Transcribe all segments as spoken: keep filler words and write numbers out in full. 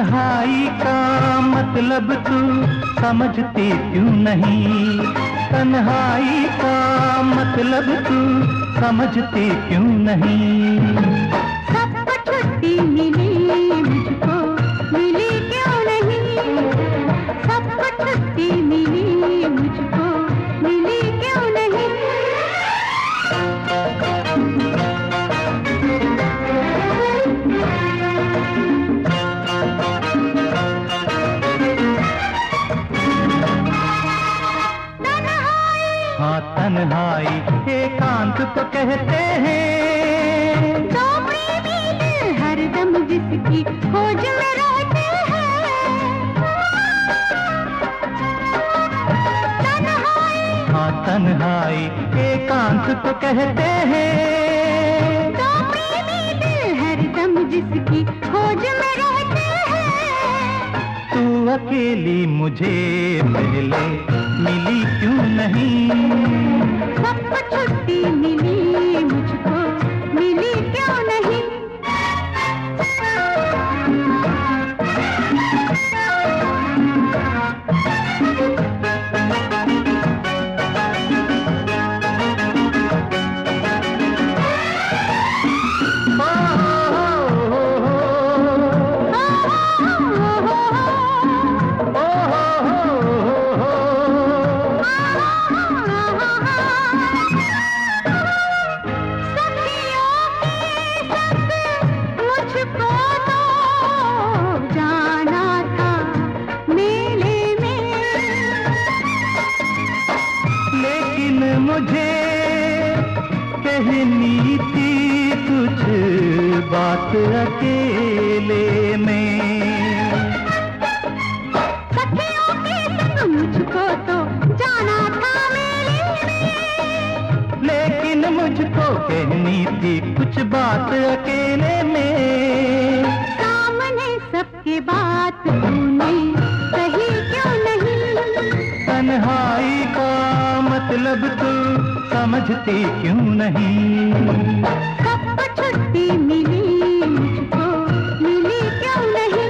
तन्हाई का मतलब तू समझती क्यों नहीं, तन्हाई का मतलब तू समझती क्यों नहीं। सबको छुट्टी मिली मुझको मिली क्यों नहीं, सबको छुट्टी मिली मुझको मिली क्यों नहीं। हाँ तन्हाई एकांत तो कहते हैं, दो प्रेमी दिल हरदम जिसकी खोज में रहते हैं। तन्हाई हाँ तन्हाई एकांत तो कहते हैं, दो प्रेमी दिल हरदम जिसकी खोज में रहते हैं। तू अकेली मुझे पहले मिली क्यों नहीं, सबको छुट्टी मिली मुझको मिली क्यों नहीं। मुझे कहनी थी कुछ बात अकेले में, सखियों के संग मुझको तो जाना था मेले में, लेकिन मुझको कहनी थी कुछ बात अकेले में। सामने सबके बात तूने कही क्यों नहीं, तन्हाई का मतलब तू समझती क्यों नहीं। सबको छुट्टी मिली मुझको मिली क्यों नहीं।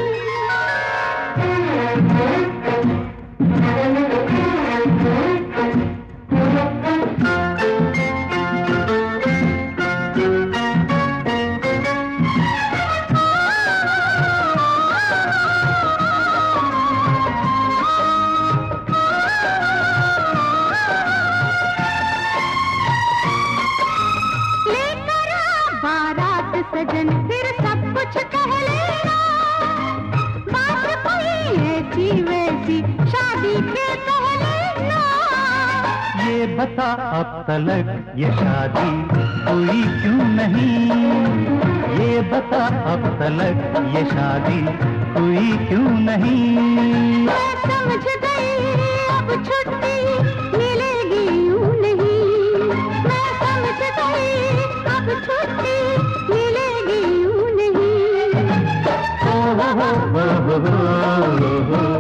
बारात सजन फिर सब कुछ कह लेना, बात कोई ऐसी वैसी शादी के पहले ना। ये बता अब तलक ये शादी हुई क्यों नहीं, ये बता अब तलक ये शादी हुई क्यों नहीं। मैं समझ गई अब छुट्टी मिलेगी यूं नहीं, मैं समझ गई अब छुट्टी मिलेगी यूं नहीं। ओ हो हो हो हो हो।